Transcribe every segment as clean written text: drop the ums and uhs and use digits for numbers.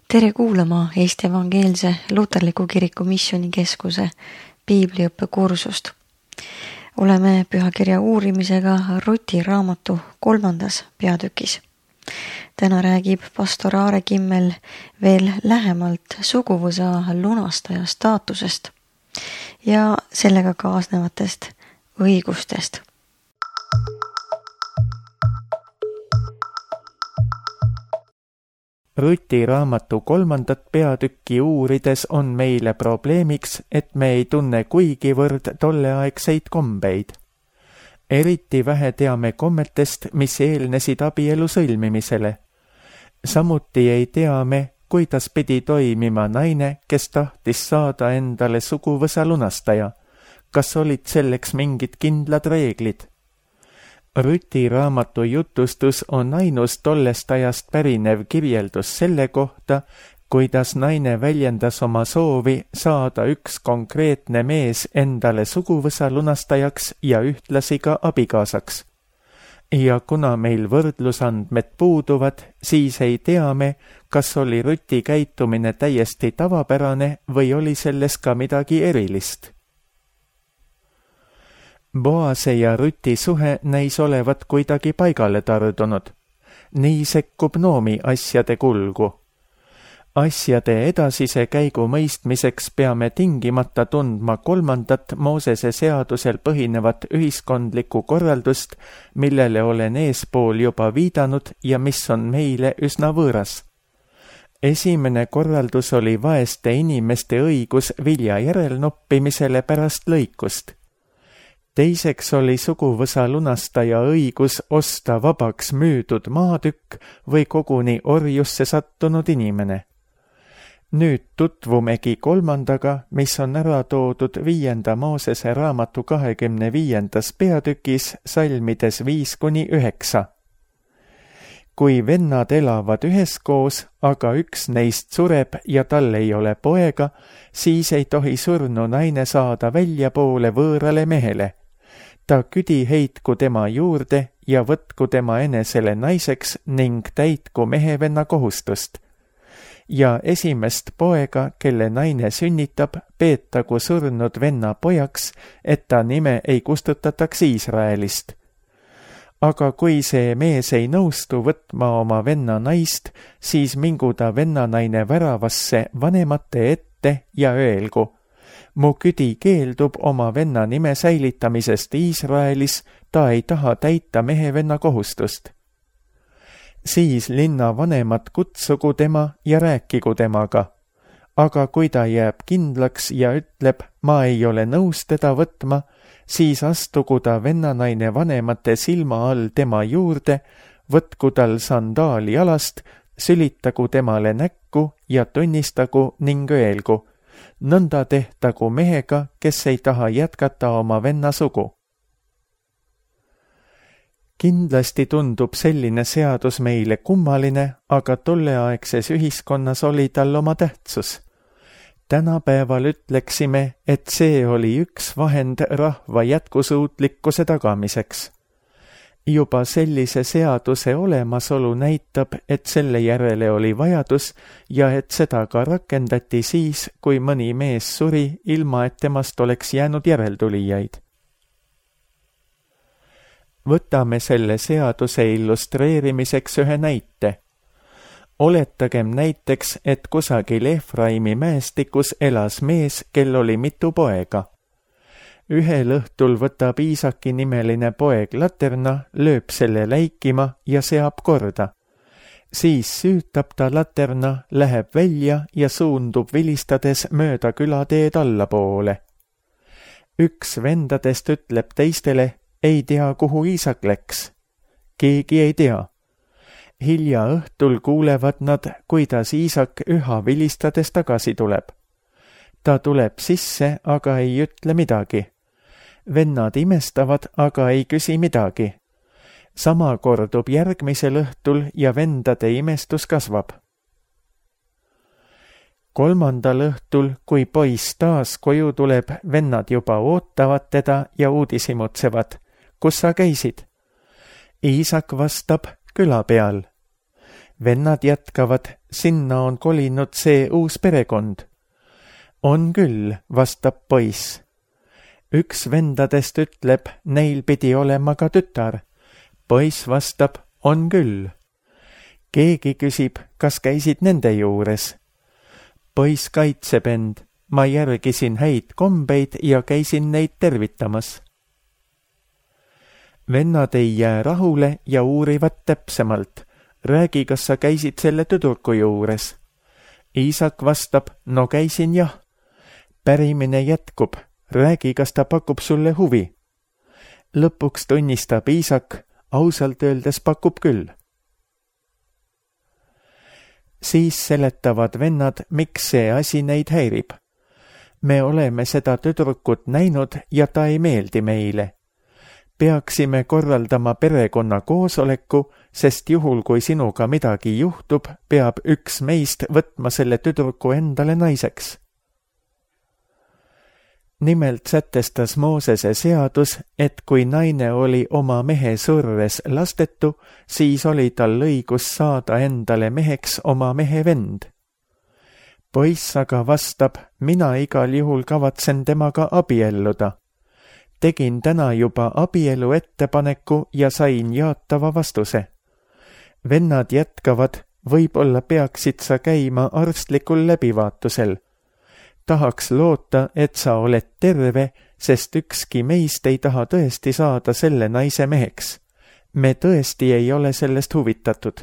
Tere kuulama Eesti Evangeelse Luterliku Kiriku Missioonikeskuse piibliõppekursust. Oleme pühakirja uurimisega Ruti raamatu 3. peatükis. Täna räägib pastor Aare Kimmel veel lähemalt suguvõsa lunastaja staatusest ja sellega kaasnevatest õigustest. Ruti raamatu 3. peatükki uurides on meile probleemiks, et me ei tunne kuigivõrd tolleaegseid kombeid. Eriti vähe teame kommetest, mis eelnesid abielu sõlmimisele. Samuti ei tea me, kuidas pidi toimima naine, kes tahtis saada endale suguvõsa lunastaja. Kas olid selleks mingid kindlad reeglid? Ruti raamatu jutustus on ainus tollest ajast pärinev kirjeldus selle kohta, kuidas naine väljendas oma soovi saada üks konkreetne mees endale suguvõsa lunastajaks ja ühtlasi ka abikaasaks. Ja kuna meil võrdlusandmed puuduvad, siis ei tea me, kas oli Ruti käitumine täiesti tavapärane või oli selles ka midagi erilist. Boase ja Ruti suhe näis olevat kuidagi paigale tardunud. Nii sekkub Noomi asjade kulgu. Asjade edasise käigu mõistmiseks peame tingimata tundma 3. Moosese seadusel põhinevat ühiskondlikku korraldust, millele olen eespool juba viidanud ja mis on meile üsna võõras. Esimene korraldus oli vaeste inimeste õigus vilja järelnoppimisele pärast lõikust. Teiseks oli suguvõsa lunastaja õigus osta vabaks müüdud maatükk või koguni orjusse sattunud inimene. Nüüd tutvumegi 3., mis on ära toodud 5. Moosese raamatu 25. peatükis salmides 5-9. Kui vennad elavad üheskoos, aga üks neist sureb ja tal ei ole poega, siis ei tohi surnu naine saada väljapoole võõrale mehele. Ta küdi heitku tema juurde ja võtku tema enesele naiseks ning täitku mehevenna kohustust. Ja esimest poega, kelle naine sünnitab, peetagu surnud venna pojaks, et ta nime ei kustutataks Iisraelist. Aga kui see mees ei nõustu võtma oma venna naist, siis mingu ta vennanaine väravasse vanemate ette ja öelgu: mu küdi keeldub oma venna nime säilitamisest Iisraelis, ta ei taha täita mehevenna kohustust. Siis linna vanemad kutsugu tema ja rääkigu temaga. Aga kui ta jääb kindlaks ja ütleb, ma ei ole nõus teda võtma, siis astugu ta vennanaine vanemate silma all tema juurde, võtku tal sandaali jalast, sülitagu temale näkku ja tunnistagu ning öelgu: nõnda tehtagu mehega, kes ei taha jätkata oma venna sugu. Kindlasti tundub selline seadus meile kummaline, aga tolleaegses ühiskonnas oli tal oma tähtsus. Tänapäeval ütleksime, et see oli üks vahend rahva jätkusuutlikkuse tagamiseks. Juba sellise seaduse olemasolu näitab, et selle järele oli vajadus ja et seda ka rakendati siis, kui mõni mees suri, ilma et temast oleks jäänud järeltulijaid. Võtame selle seaduse illustreerimiseks ühe näite. Oletagem näiteks, et kusagil Efraimi mäestikus elas mees, kel oli mitu poega. Ühel õhtul võtab Iisaki nimeline poeg laterna, lööb selle läikima ja seab korda. Siis süütab ta laterna, läheb välja ja suundub vilistades mööda külateed allapoole. Üks vendadest ütleb teistele: ei tea, kuhu Iisak läks. Keegi ei tea. Hilja õhtul kuulevad nad, kuidas Iisak üha vilistades tagasi tuleb. Ta tuleb sisse, aga ei ütle midagi. Vennad imestavad, aga ei küsi midagi. Sama kordub järgmisel õhtul ja vendade imestus kasvab. 3. õhtul, kui poiss taas koju tuleb, vennad juba ootavad teda ja uudishimutsevad: kus sa käisid? Iisak vastab: küla peal. Vennad jätkavad, sinna on kolinud see uus perekond. On küll, vastab poiss. Üks vendadest ütleb, neil pidi olema ka tütar. Poiss vastab, on küll. Keegi küsib, kas käisid nende juures. Poiss kaitseb end, ma järgisin häid kombeid ja käisin neid tervitamas. Vennad ei jää rahule ja uurivad täpsemalt. Räägi, kas sa käisid selle tüdruku juures. Iisak vastab, no käisin jah. Pärimine jätkub, räägi, kas ta pakub sulle huvi. Lõpuks tunnistab Iisak, ausalt öeldes pakub küll. Siis seletavad vennad, miks see asi neid häirib. Me oleme seda tüdrukut näinud ja ta ei meeldi meile. Peaksime korraldama perekonna koosoleku, sest juhul, kui sinuga midagi juhtub, peab üks meist võtma selle tüdruku endale naiseks. Nimelt sätestas Moosese seadus, et kui naine oli oma mehe surres lastetu, siis oli tal õigus saada endale meheks oma mehe vend. Poiss aga vastab, mina igal juhul kavatsen temaga abielluda. Tegin täna juba abielu ettepaneku ja sain jaatava vastuse. Vennad jätkavad, võib-olla peaksid sa käima arstlikul läbivaatusel. Tahaks loota, et sa oled terve, sest ükski meist ei taha tõesti saada selle naise meheks. Me tõesti ei ole sellest huvitatud.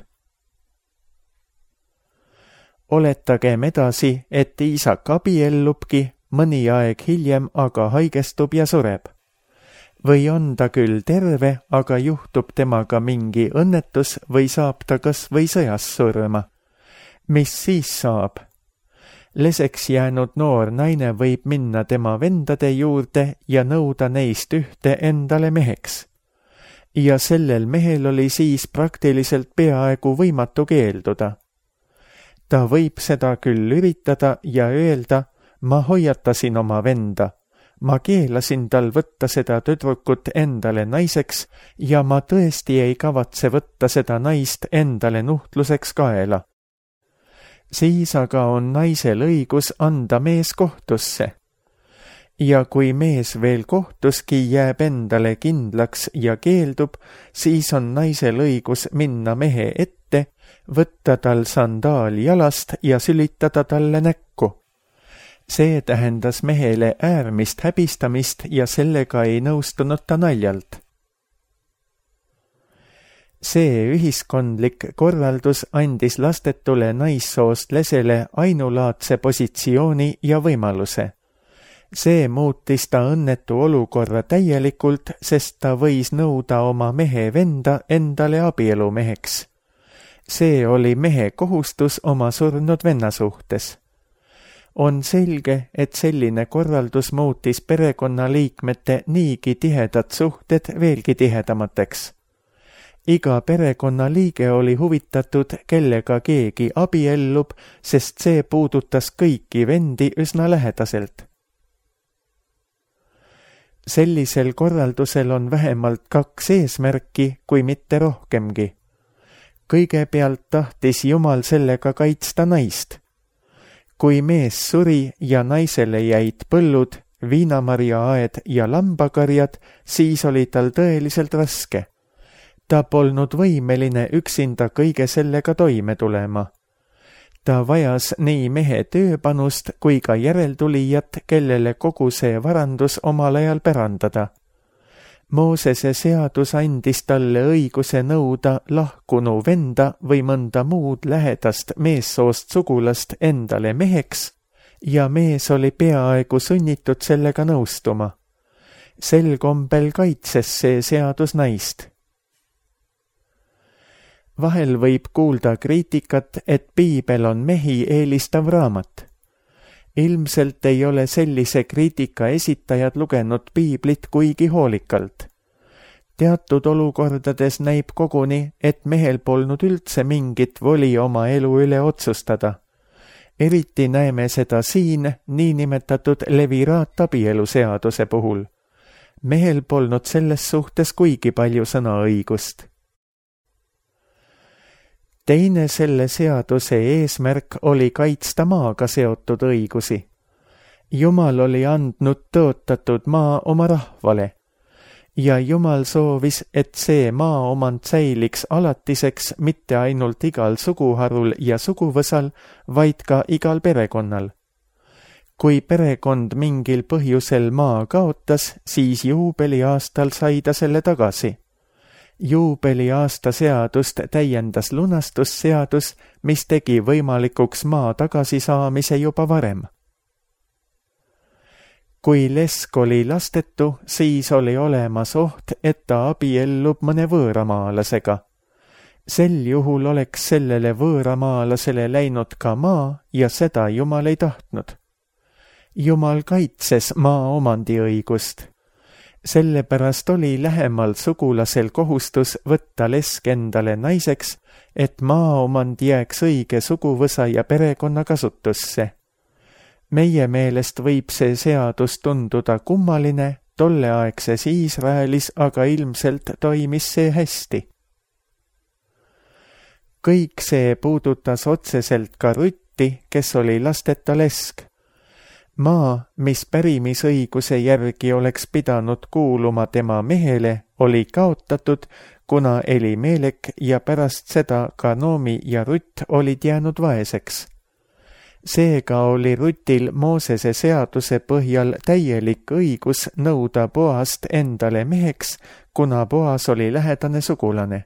Oletagem edasi, et Iisak abiellubki, mõni aeg hiljem aga haigestub ja sureb. Või on ta küll terve, aga juhtub temaga mingi õnnetus või saab ta kas või sõjas surma. Mis siis saab? Leseks jäänud noor naine võib minna tema vendade juurde ja nõuda neist ühte endale meheks. Ja sellel mehel oli siis praktiliselt peaaegu võimatu keelduda. Ta võib seda küll üritada ja öelda, ma hoiatasin oma venda. Ma keelasin tal võtta seda tüdrukut endale naiseks ja ma tõesti ei kavatse võtta seda naist endale nuhtluseks kaela. Siis aga on naisel õigus anda mees kohtusse. Ja kui mees veel kohtuski jääb endale kindlaks ja keeldub, siis on naisel õigus minna mehe ette, võtta tal sandaal jalast ja sülitada talle näkku. See tähendas mehele äärmist häbistamist ja sellega ei nõustunud ta naljalt. See ühiskondlik korraldus andis lastetule naissoost lesele ainulaadse positsiooni ja võimaluse. See muutis ta õnnetu olukorra täielikult, sest ta võis nõuda oma mehe venda endale abielumeheks. See oli mehe kohustus oma surnud venna suhtes. On selge, et selline korraldus muutis perekonnaliikmete niigi tihedad suhted veelgi tihedamateks. Iga perekonnaliige oli huvitatud, kellega keegi abiellub, sest see puudutas kõiki vendi üsna lähedaselt. Sellisel korraldusel on vähemalt 2 eesmärki, kui mitte rohkemgi. Kõigepealt tahtis Jumal sellega kaitsta naist. Kui mees suri ja naisele jäid põllud, viinamarjaaed ja lambakarjad, siis oli tal tõeliselt raske. Ta polnud võimeline üksinda kõige sellega toime tulema. Ta vajas nii mehe tööpanust kui ka järeltulijat, kellele kogu see varandus omal ajal pärandada. Moosese seadus andis talle õiguse nõuda lahkunu venda või mõnda muud lähedast meessoost sugulast endale meheks ja mees oli peaaegu sunnitud sellega nõustuma. Sel kombel kaitses see seadus naist. Vahel võib kuulda kriitikat, et piibel on mehi eelistav raamat. Ilmselt ei ole sellise kriitika esitajad lugenud piiblit kuigi hoolikalt. Teatud olukordades näib koguni, et mehel polnud üldse mingit voli oma elu üle otsustada. Eriti näeme seda siin niinimetatud leviraatabielu-seaduse puhul. Mehel polnud selles suhtes kuigi palju sõnaõigust. Teine selle seaduse eesmärk oli kaitsta maaga seotud õigusi. Jumal oli andnud tõotatud maa oma rahvale ja Jumal soovis, et see maaomand säiliks alatiseks mitte ainult igal suguharul ja suguvõsal, vaid ka igal perekonnal. Kui perekond mingil põhjusel maa kaotas, siis juubeliaastal sai ta selle tagasi. Juubeliaasta seadust täiendas lunastusseadus, mis tegi võimalikuks maa tagasisaamise juba varem. Kui lesk oli lastetu, siis oli olemas oht, et ta abiellub mõne võõramaalasega. Sel juhul oleks sellele võõramaalasele läinud ka maa ja seda Jumal ei tahtnud. Jumal kaitses maa omandiõigust. Sellepärast oli lähemal sugulasel kohustus võtta lesk endale naiseks, et maaomand jääks õige suguvõsa ja perekonna kasutusse. Meie meelest võib see seadus tunduda kummaline, tolleaegses Iisraelis aga ilmselt toimis see hästi. Kõik see puudutas otseselt ka Rutti, kes oli lasteta lesk. Maa, mis pärimisõiguse järgi oleks pidanud kuuluma tema mehele, oli kaotatud, kuna Elimelek ja pärast seda ka Noomi ja Rutt olid jäänud vaeseks. Seega oli Rutil Moosese seaduse põhjal täielik õigus nõuda Boast endale meheks, kuna Boas oli lähedane sugulane.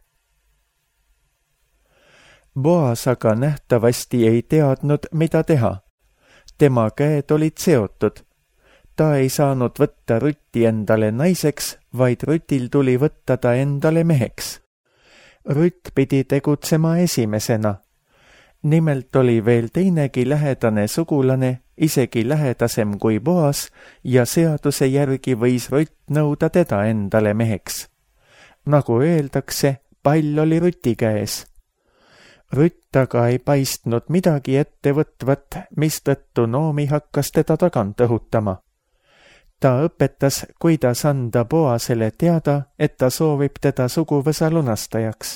Boas aga nähtavasti ei teadnud, mida teha. Tema käed olid seotud. Ta ei saanud võtta Rutti endale naiseks, vaid Rutil tuli võtta ta endale meheks. Rutt pidi tegutsema esimesena. Nimelt oli veel teinegi lähedane sugulane, isegi lähedasem kui Boas, ja seaduse järgi võis Rutt nõuda teda endale meheks. Nagu öeldakse, pall oli Ruti käes. Rutt aga ei paistnud midagi ettevõtvat, mistõttu Noomi hakkas teda tagant õhutama. Ta õpetas, kuidas anda Boasele teada, et ta soovib teda suguvõsa lunastajaks.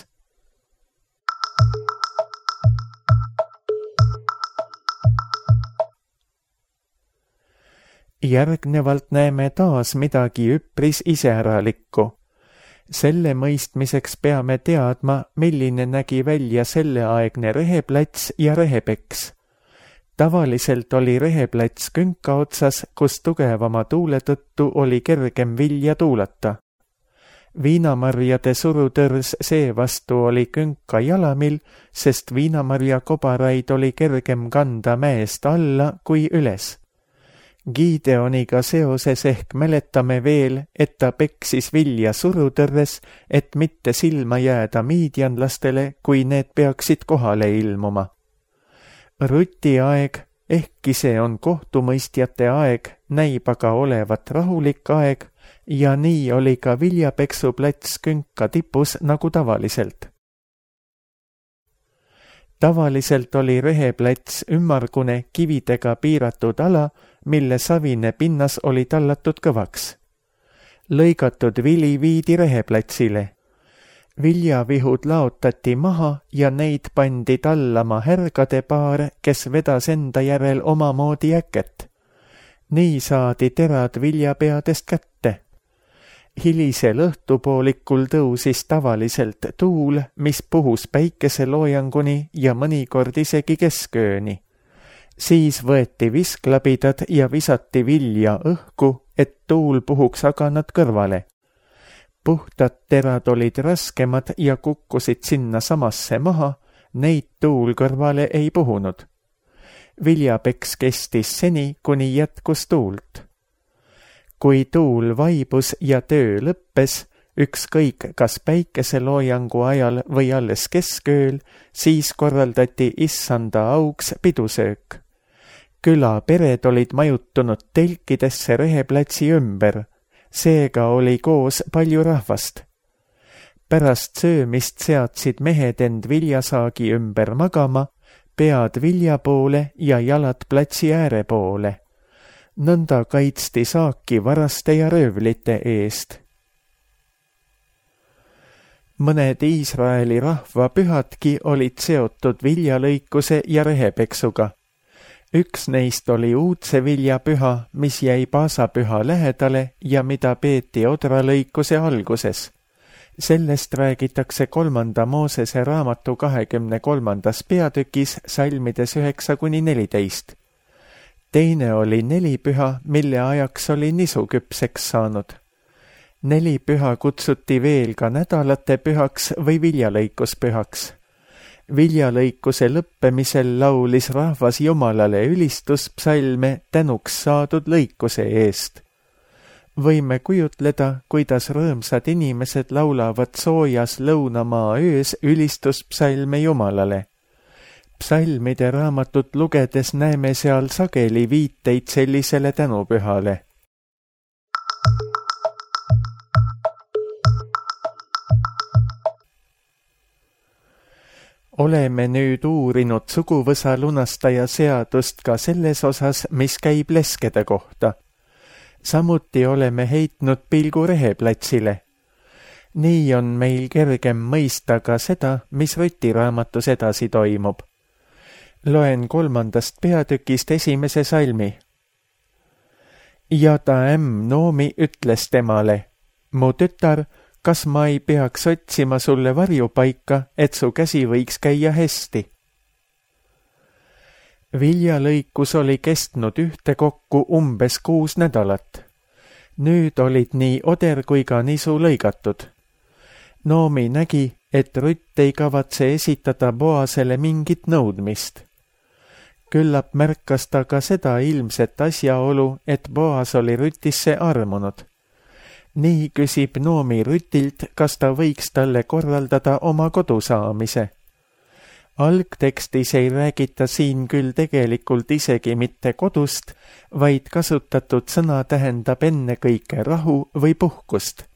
Järgnevalt näeme taas midagi üpris iseäralikku. Selle mõistmiseks peame teadma, milline nägi välja selleaegne reheplats ja rehepeks. Tavaliselt oli reheplats künka otsas, kus tugevama tuule tõttu oli kergem vilja tuulata. Viinamarjade surutõrs seevastu oli künka jalamil, sest viinamarja kobaraid oli kergem kanda mäest alla kui üles. Gideoniga seoses ehk mäletame veel, et ta peksis vilja surutõrres, et mitte silma jääda miidjanlastele, kui need peaksid kohale ilmuma. Ruti aeg, ehkki see on kohtumõistjate aeg, näib aga olevat rahulik aeg ja nii oli ka viljapeksuplats künka tipus nagu tavaliselt. Tavaliselt oli reheplats ümmargune kividega piiratud ala, mille savine pinnas oli tallatud kõvaks. Lõigatud vili viidi reheplatsile. Viljavihud laotati maha ja neid pandi tallama härgade paar, kes vedas enda järel omamoodi äket. Nii saadi terad viljapeadest kätte. Hilisel õhtupoolikul tõusis tavaliselt tuul, mis puhus päikeseloojanguni ja mõnikord isegi keskööni. Siis võeti visklabidad ja visati vilja õhku, et tuul puhuks aganad kõrvale. Puhtad terad olid raskemad ja kukkusid sinna samasse maha, neid tuul kõrvale ei puhunud. Viljapeks kestis seni, kuni jätkus tuult. Kui tuul vaibus ja töö lõppes, ükskõik kas päikeseloojangu ajal või alles keskööl, siis korraldati issanda auks pidusöök. Külapered olid majutunud telkidesse reheplatsi ümber, seega oli koos palju rahvast. Pärast söömist seadsid mehed end viljasaagi ümber magama, pead vilja poole ja jalad platsi ääre poole. Nõnda kaitsti saaki varaste ja röövlite eest. Mõned Iisraeli rahva pühadki olid seotud viljalõikuse ja rehepeksuga. Üks neist oli uudse vilja püha, mis jäi paasapüha lähedale ja mida peeti odralõikuse alguses. Sellest räägitakse 3. Moosese raamatu 23. peatükis salmides 9-14. Teine oli nelipüha, mille ajaks oli nisu küpseks saanud. Nelipüha kutsuti veel ka nädalate pühaks või viljalõikuspühaks. Viljalõikuse lõppemisel laulis rahvas Jumalale ülistuspsalme tänuks saadud lõikuse eest. Võime kujutleda, kuidas rõõmsad inimesed laulavad soojas lõunamaa öös ülistuspsalme Jumalale. Psalmide raamatut lugedes näeme seal sageli viiteid sellisele tänupühale. Oleme nüüd uurinud suguvõsa lunastaja seadust ka selles osas, mis käib leskede kohta. Samuti oleme heitnud pilgu reheplatsile. Nii on meil kergem mõista ka seda, mis Ruti raamatus edasi toimub. Loen 3. peatükist 1. salmi. Ja ta Noomi ütles temale, mu tütar, kas ma ei peaks otsima sulle varjupaika, et su käsi võiks käia hästi? Viljalõikus oli kestnud ühtekokku umbes 6 nädalat. Nüüd olid nii oder kui ka nisu lõigatud. Noomi nägi, et Rutt ei kavatse esitada Boasele mingit nõudmist. Küllap märkas ta ka seda ilmset asjaolu, et Boas oli Rutisse armunud. Nii küsib Noomi Rutilt, kas ta võiks talle korraldada oma kodu saamise. Algtekstis ei räägita siin küll tegelikult isegi mitte kodust, vaid kasutatud sõna tähendab ennekõike rahu või puhkust.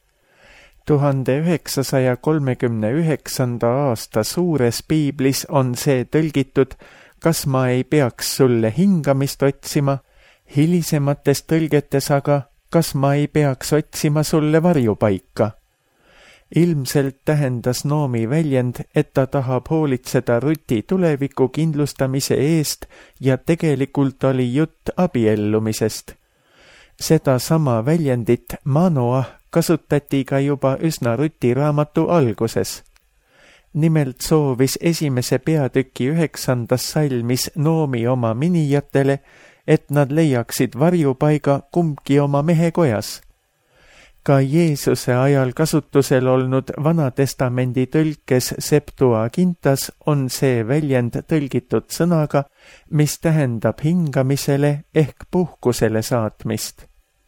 1939. aasta suures piiblis on see tõlgitud, kas ma ei peaks sulle hingamist otsima, hilisemates tõlgetes aga kas ma ei peaks otsima sulle varjupaika. Ilmselt tähendas Noomi väljend, et ta tahab hoolitseda Ruti tuleviku kindlustamise eest ja tegelikult oli jutt abiellumisest. Seda sama väljendit Manoah kasutati ka juba üsna Ruti raamatu alguses. Nimelt soovis 1. peatüki 9. salmis Noomi oma minijatele, et nad leiaksid varjupaiga kumbki oma mehe kojas. Ka Jeesuse ajal kasutusel olnud Vanatestamendi tõlkes Septuagintas on see väljend tõlgitud sõnaga, mis tähendab hingamisele ehk puhkusele saatmist.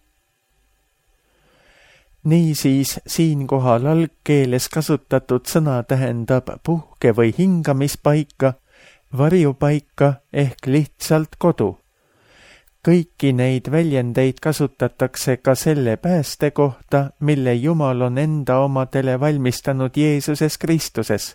Niisiis, siinkohal algkeeles kasutatud sõna tähendab puhke- või hingamispaika, varjupaika ehk lihtsalt kodu. Kõiki neid väljendeid kasutatakse ka selle pääste kohta, mille Jumal on enda omadele valmistanud Jeesuses Kristuses.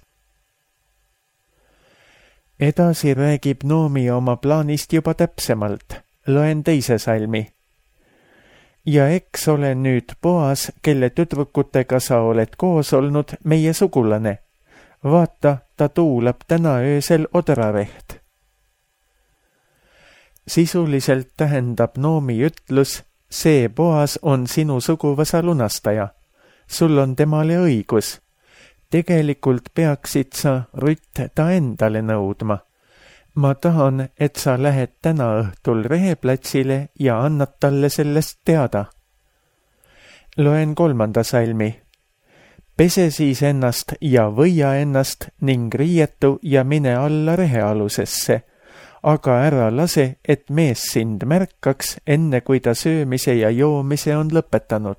Edasi räägib Noomi oma plaanist juba täpsemalt. Loen 2. salmi. Ja eks ole nüüd Boas, kelle tüdrukutega sa oled koos olnud, meie sugulane. Vaata, ta tuulab täna öösel odrareht. Sisuliselt tähendab Noomi ütlus, see Boas on sinu suguvõsa lunastaja. Sul on temale õigus. Tegelikult peaksid sa, Rutt, ta endale nõudma. Ma tahan, et sa lähed täna õhtul reheplatsile ja annad talle sellest teada. Loen 3. salmi. Pese siis ennast ja võia ennast ning riietu ja mine alla rehealusesse. Aga ära lase, et mees sind märkaks, enne kui ta söömise ja joomise on lõpetanud.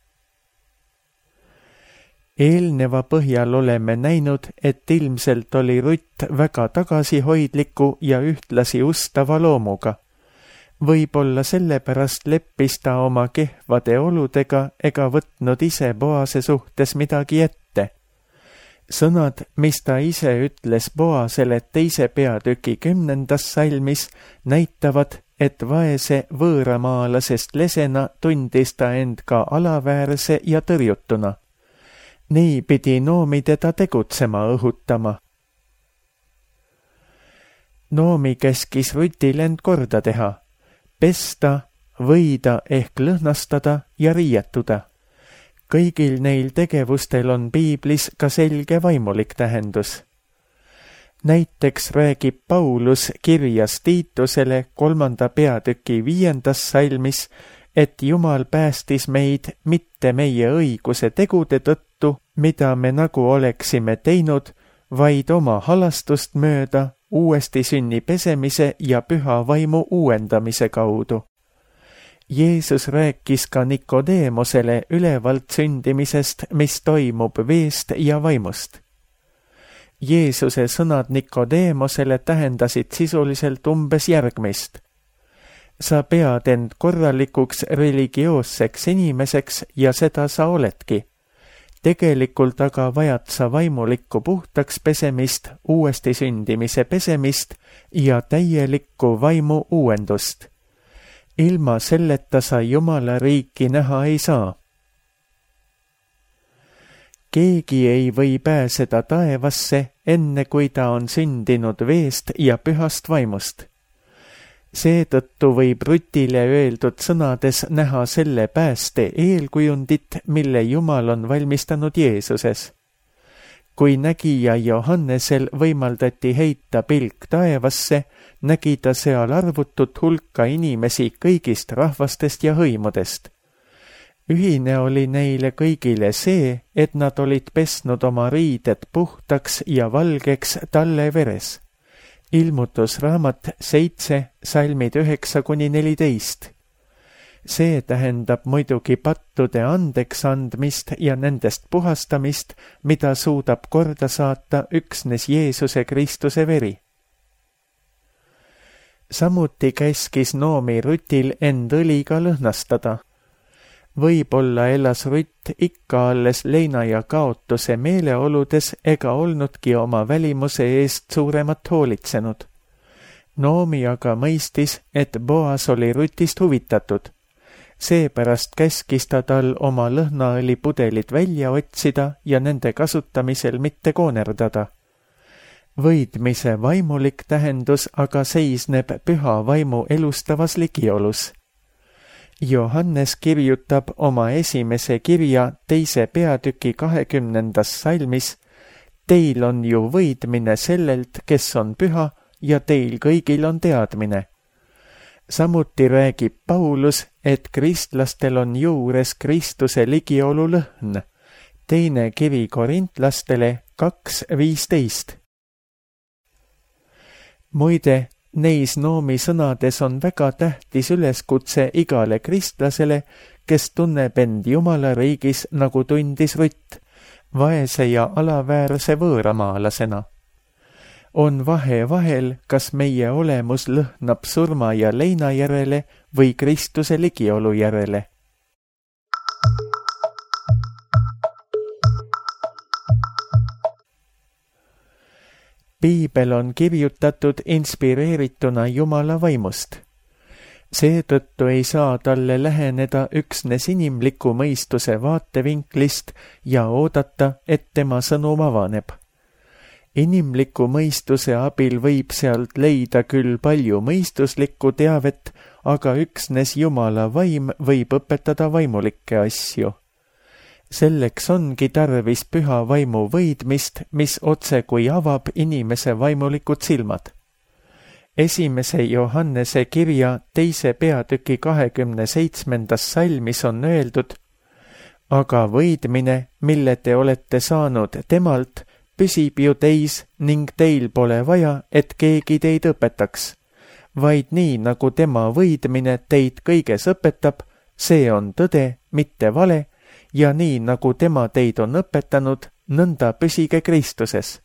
Eelneva põhjal oleme näinud, et ilmselt oli Rutt väga tagasihoidliku ja ühtlasi ustava loomuga. Võib-olla sellepärast leppis ta oma kehvade oludega ega võtnud ise Boase suhtes midagi ette. Sõnad, mis ta ise ütles Boasele 2. peatüki 10. salmis, näitavad, et vaese võõramaalasest lesena tundis ta end ka alaväärse ja tõrjutuna. Nii pidi Noomi teda tegutsema õhutama. Noomi käskis Rutil end korda teha, pesta, võida ehk lõhnastada ja riietuda. Kõigil neil tegevustel on piiblis ka selge vaimulik tähendus. Näiteks räägib Paulus kirjas Tiitusele 3. peatüki 5. salmis, et Jumal päästis meid mitte meie õiguse tegude tõttu, mida me nagu oleksime teinud, vaid oma halastust mööda uuesti sünni pesemise ja püha vaimu uuendamise kaudu. Jeesus rääkis ka Nikodeemosele ülevalt sündimisest, mis toimub veest ja vaimust. Jeesuse sõnad Nikodeemosele tähendasid sisuliselt umbes järgmist. Sa pead end korralikuks religioosseks inimeseks ja seda sa oledki. Tegelikult aga vajad sa vaimulikku puhtaks pesemist, uuesti sündimise pesemist ja täielikku vaimu uuendust. Ilma selleta sa Jumala riiki näha ei saa. Keegi ei või pääseda taevasse, enne kui ta on sündinud veest ja pühast vaimust. Seetõttu võib Rutile öeldud sõnades näha selle pääste eelkujundit, mille Jumal on valmistanud Jeesuses. Kui nägija Johannesel võimaldati heita pilk taevasse, nägi ta seal arvutut hulka inimesi kõigist rahvastest ja hõimudest. Ühine oli neile kõigile see, et nad olid pesnud oma riided puhtaks ja valgeks talle veres. Ilmutusraamat 7, salmid 9-14. See tähendab muidugi pattude andeks andmist ja nendest puhastamist, mida suudab korda saata üksnes Jeesuse Kristuse veri. Samuti käskis Noomi Rutil end õliga lõhnastada. Võib-olla elas Rutt ikka alles leina ja kaotuse meeleoludes ega olnudki oma välimuse eest suuremat hoolitsenud. Noomi aga mõistis, et Boas oli Rutist huvitatud. Seepärast käskis ta tal oma lõhnaõlipudelid välja otsida ja nende kasutamisel mitte koonerdada. Võidmise vaimulik tähendus aga seisneb püha vaimu elustavas ligiolus. Johannes kirjutab oma esimese kirja 2. peatüki 20. salmis, teil on ju võidmine sellelt, kes on püha ja teil kõigil on teadmine. Samuti räägib Paulus, et kristlastel on juures Kristuse ligiolu lõhn. 2. kiri Korintlastele 2:15. Muide, neis Noomi sõnades on väga tähtis üleskutse igale kristlasele, kes tunneb end Jumala riigis, nagu tundis Rutt, vaese ja alaväärse võõramaalasena. On vahe vahel, kas meie olemus lõhnab surma ja leina järele või Kristuse ligiolu järele. Piibel on kirjutatud inspireerituna Jumala vaimust. Seetõttu ei saa talle läheneda üksnes inimliku mõistuse vaatevinklist ja oodata, et tema sõnum avaneb. Inimliku mõistuse abil võib sealt leida küll palju mõistuslikku teavet, aga üksnes Jumala vaim võib õpetada vaimulikke asju. Selleks ongi tarvis püha vaimu võidmist, mis otse kui avab inimese vaimulikud silmad. 1. Johannese kirja 2. peatüki 27. salmis on öeldud, aga võidmine, mille te olete saanud temalt, püsib ju teis ning teil pole vaja, et keegi teid õpetaks. Vaid nii, nagu tema võidmine teid kõiges õpetab, see on tõde, mitte vale, ja nii, nagu tema teid on õpetanud, nõnda püsige Kristuses.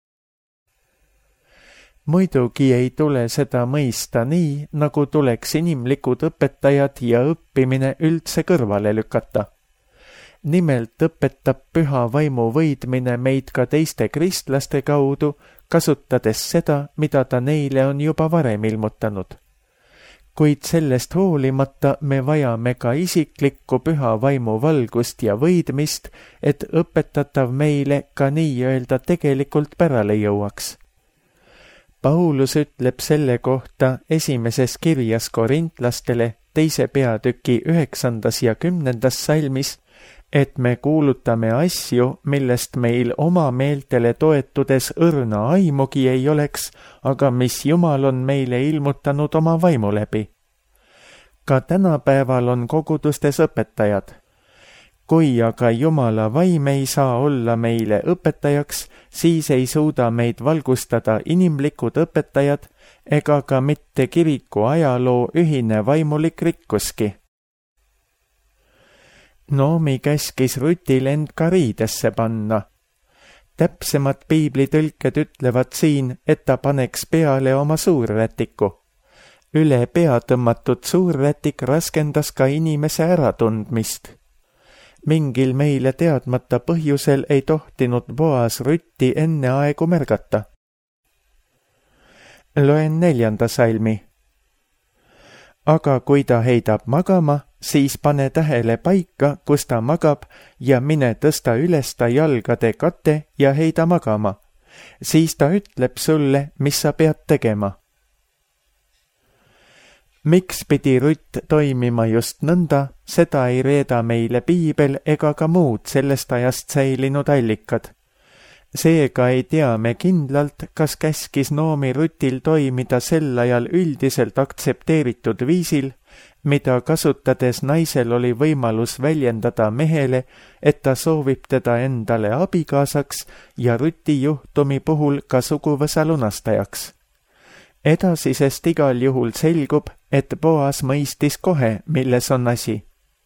Muidugi ei tule seda mõista nii, nagu tuleks inimlikud õpetajad ja õppimine üldse kõrvale lükata. Nimelt õpetab püha vaimu võidmine meid ka teiste kristlaste kaudu, kasutades seda, mida ta neile on juba varem ilmutanud. kuid sellest hoolimata me vajame ka isiklikku püha vaimu valgust ja võidmist, et õpetatav meile ka nii-öelda tegelikult pärale jõuaks. Paulus ütleb selle kohta esimeses kirjas korintlastele 2. peatüki 9. ja 10. salmis, et me kuulutame asju, millest meil oma meeltele toetudes õrna aimugi ei oleks, aga mis Jumal on meile ilmutanud oma vaimu läbi. Ka tänapäeval on kogudustes õpetajad. Kui aga Jumala vaim ei saa olla meile õpetajaks, siis ei suuda meid valgustada inimlikud õpetajad ega ka mitte kiriku ajaloo ühine vaimulik rikkuski. Noomi käskis Rutil end ka riidesse panna. Täpsemad piiblitõlked ütlevad siin, et ta paneks peale oma suurrätiku. Üle pea tõmmatud suurrätik raskendas ka inimese äratundmist. Mingil meile teadmata põhjusel ei tohtinud Boas Rutti enne aegu märgata. Loen 4. salmi. Aga kui ta heidab magama, siis pane tähele paika, kus ta magab ja mine tõsta üles ta jalgade kate ja heida magama. Siis ta ütleb sulle, mis sa pead tegema. Miks pidi Rutt toimima just nõnda, seda ei reeda meile piibel ega ka muud sellest ajast säilinud allikad. Seega ei tea me kindlalt, kas käskis Noomi Rutil toimida sel ajal üldiselt aktsepteeritud viisil, mida kasutades naisel oli võimalus väljendada mehele, et ta soovib teda endale abikaasaks ja Ruti juhtumi puhul ka suguvõsa lunastajaks. Edasisest igal juhul selgub, et Boas mõistis kohe, milles on asi.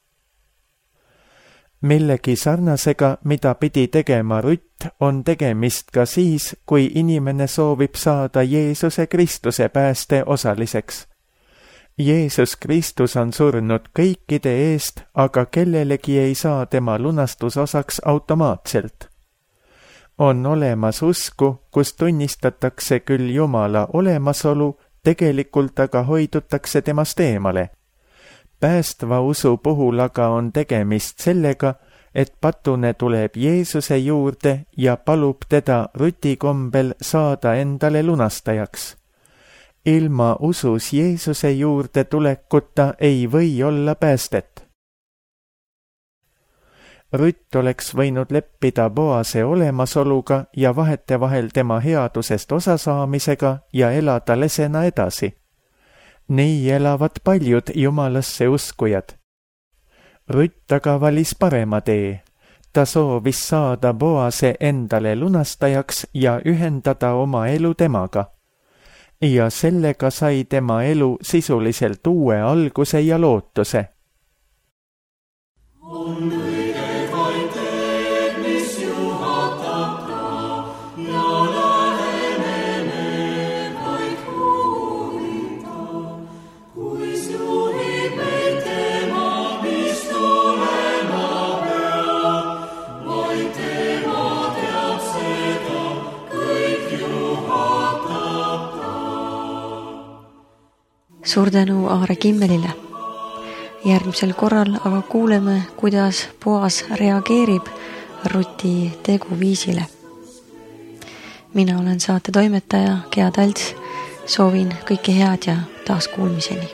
Millegi sarnasega, mida pidi tegema Rutt, on tegemist ka siis, kui inimene soovib saada Jeesuse Kristuse pääste osaliseks. Jeesus Kristus on surnud kõikide eest, aga kellelegi ei saa tema lunastusosaks automaatselt. On olemas usku, kus tunnistatakse küll Jumala olemasolu, tegelikult aga hoidutakse temast eemale. Päästva usu puhul aga on tegemist sellega, et patune tuleb Jeesuse juurde ja palub teda Ruti kombel saada endale lunastajaks. Ilma usus Jeesuse juurde tulekuta ei või olla päästet. Rutt oleks võinud leppida Boase olemasoluga ja vahetevahel tema headusest osasaamisega ja elada lesena edasi. Nii elavad paljud Jumalasse uskujad. Rutt aga valis parema tee. Ta soovis saada Boase endale lunastajaks ja ühendada oma elu temaga. Ja sellega sai tema elu sisuliselt uue alguse ja lootuse. Suur tänu Aare Kimmelile. Järgmisel korral aga kuuleme, kuidas Boas reageerib Ruti teguviisile. Mina olen saate toimetaja Gea Talts. Soovin kõike head ja taas kuulmiseni.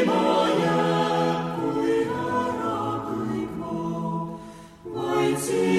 See